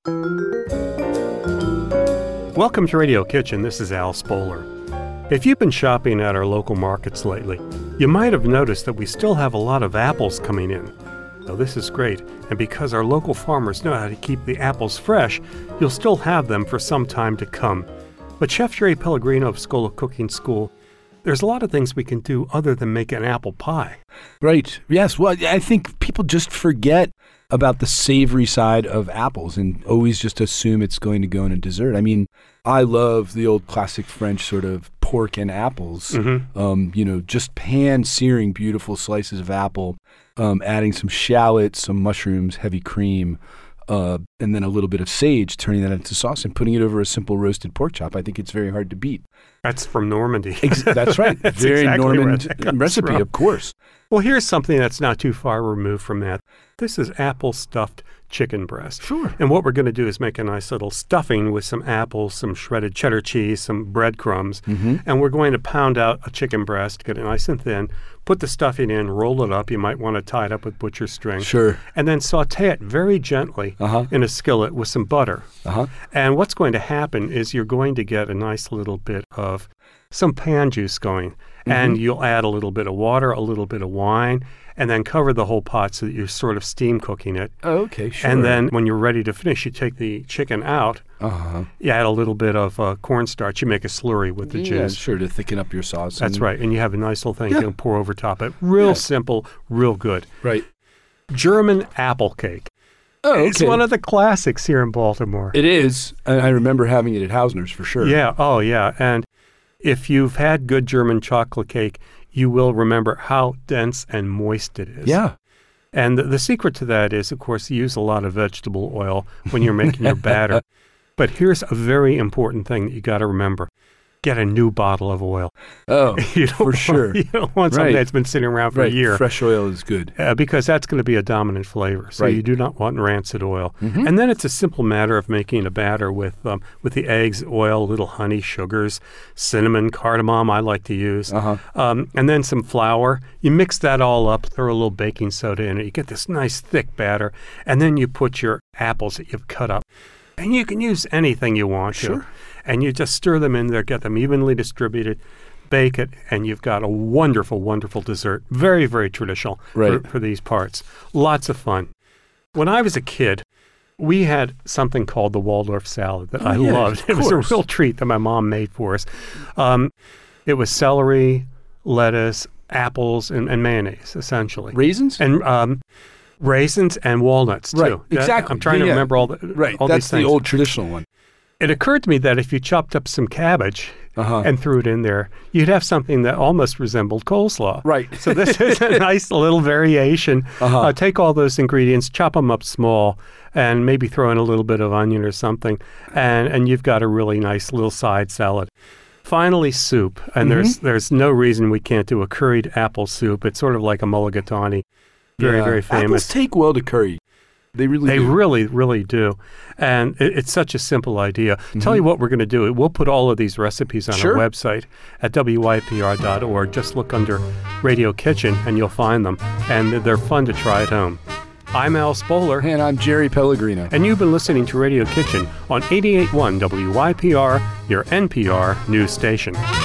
Welcome to Radio Kitchen. This is Al Spoler. If you've been shopping at our local markets lately, you might have noticed that we still have a lot of apples coming in. Now, this is great, and because our local farmers know how to keep the apples fresh, you'll still have them for some time to come. But Chef Jerry Pellegrino of Schola Cooking School, there's a lot of things we can do other than make an apple pie. Right. Yes. Well, I think people just forget about the savory side of apples and always just assume it's going to go in a dessert. I mean, I love the old classic French sort of pork and apples. Just pan-searing beautiful slices of apple, adding some shallots, some mushrooms, heavy cream, and then a little bit of sage, turning that into sauce and putting it over a simple roasted pork chop. I think it's very hard to beat. That's from Normandy. That's right. That's very exactly Norman recipe, from. of course. Well, here's something that's not too far removed from that. This is apple stuffed chicken breast. Sure. And what we're going to do is make a nice little stuffing with some apples, some shredded cheddar cheese, some breadcrumbs, and we're going to pound out a chicken breast, get it nice and thin, put the stuffing in, roll it up. You might want to tie it up with butcher string. Sure. And then saute it very gently in a skillet with some butter. And what's going to happen is you're going to get a nice little bit of some pan juice going. And you'll add a little bit of water, a little bit of wine, and then cover the whole pot so that you're sort of steam cooking it. Oh, okay, sure. And then when you're ready to finish, you take the chicken out. You add a little bit of cornstarch. You make a slurry with the juice. Sure, to thicken up your sauce. That's right. And you have a nice little thing you can pour over top it. Real simple, real good. Right. German apple cake. Oh, okay. It's one of the classics here in Baltimore. It is. I remember having it at Hausner's for sure. Yeah. Oh, yeah. And if you've had good German chocolate cake, you will remember how dense and moist it is. Yeah. And the secret to that is, of course, you use a lot of vegetable oil when you're making your batter. But here's a very important thing that you got to remember. Get a new bottle of oil. Oh, for sure. You don't want something that's been sitting around for a year. Fresh oil is good. Because that's going to be a dominant flavor. So you do not want rancid oil. And then it's a simple matter of making a batter with the eggs, oil, little honey, sugars, cinnamon, cardamom I like to use, and then some flour. You mix that all up, throw a little baking soda in it. You get this nice thick batter. And then you put your apples that you've cut up. And you can use anything you want to. And you just stir them in there, get them evenly distributed, bake it, and you've got a wonderful, wonderful dessert. Very, very traditional for these parts. Lots of fun. When I was a kid, we had something called the Waldorf salad that I loved. It was a real treat that my mom made for us. It was celery, lettuce, apples, and mayonnaise, essentially. Raisins? And raisins and walnuts, too. Right, exactly. I'm trying to remember all Right, these things. that's the old traditional one. It occurred to me that if you chopped up some cabbage and threw it in there, you'd have something that almost resembled coleslaw. Right. So this is a nice little variation. Take all those ingredients, chop them up small, and maybe throw in a little bit of onion or something, and you've got a really nice little side salad. Finally, soup. And there's no reason we can't do a curried apple soup. It's sort of like a mulligatawny. Very, very famous. Apples take well to curry. They really do. Really, really do. And it's such a simple idea. Tell you what we're going to do. We'll put all of these recipes on our website at wypr.org. Just look under Radio Kitchen and you'll find them. And they're fun to try at home. I'm Al Spoler. And I'm Jerry Pellegrino. And you've been listening to Radio Kitchen on 88.1 WYPR, your NPR news station.